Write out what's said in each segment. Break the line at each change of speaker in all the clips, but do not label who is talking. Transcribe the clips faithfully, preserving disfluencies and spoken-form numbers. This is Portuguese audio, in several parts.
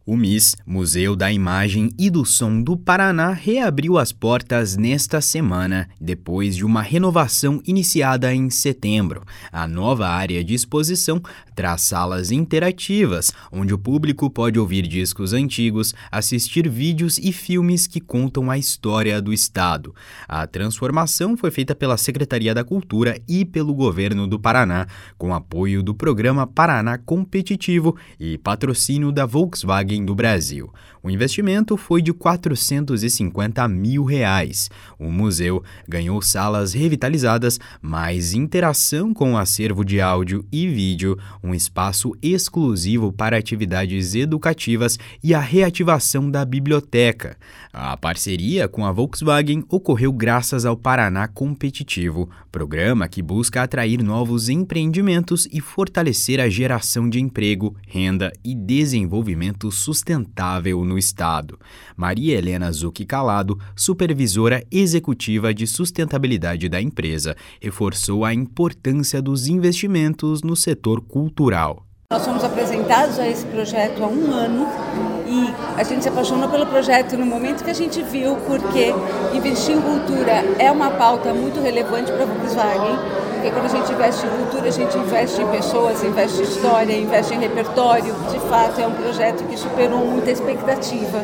O MIS, Museu da Imagem e do Som do Paraná, reabriu as portas nesta semana, depois de uma renovação iniciada em setembro. A nova área de exposição traz salas interativas, onde o público pode ouvir discos antigos, assistir vídeos e filmes que contam a história do estado. A transformação foi feita pela Secretaria da Cultura e pelo Governo do Paraná, com apoio do Programa Paraná Competitivo e patrocínio da Volkswagen do Brasil. O investimento foi de quatrocentos e cinquenta mil reais. O museu ganhou salas revitalizadas, mais interação com o acervo de áudio e vídeo, um espaço exclusivo para atividades educativas e a reativação da biblioteca. A parceria com a Volkswagen ocorreu graças ao Paraná Competitivo, programa que busca atrair novos empreendimentos e fortalecer a geração de emprego, renda e desenvolvimento sustentável no estado. Maria Helena Zucchi Calado, supervisora executiva de sustentabilidade da empresa, reforçou a importância dos investimentos no setor cultural.
Nós fomos apresentados a esse projeto há um ano e a gente se apaixonou pelo projeto no momento que a gente viu, porque investir em cultura é uma pauta muito relevante para a Volkswagen, porque quando a gente investe em cultura, a gente investe em pessoas, investe em história, investe em repertório. De fato, é um projeto que superou muita expectativa.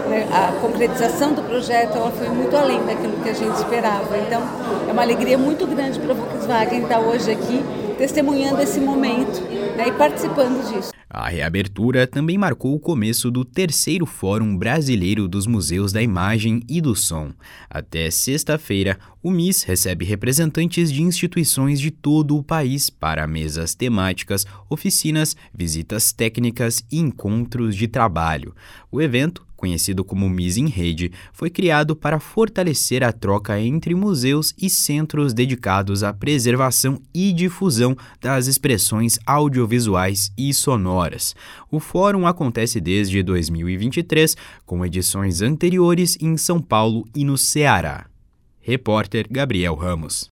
A concretização do projeto ela foi muito além daquilo que a gente esperava. Então, é uma alegria muito grande para a Volkswagen estar hoje aqui, testemunhando esse momento, né, e participando disso.
A reabertura também marcou o começo do terceiro Fórum Brasileiro dos Museus da Imagem e do Som. Até sexta-feira, o MIS recebe representantes de instituições de todo o país para mesas temáticas, oficinas, visitas técnicas e encontros de trabalho. O evento, conhecido como MIS em Rede, foi criado para fortalecer a troca entre museus e centros dedicados à preservação e difusão das expressões audiovisuais e sonoras. O fórum acontece desde dois mil e vinte e três, com edições anteriores em São Paulo e no Ceará. Repórter Gabriel Ramos.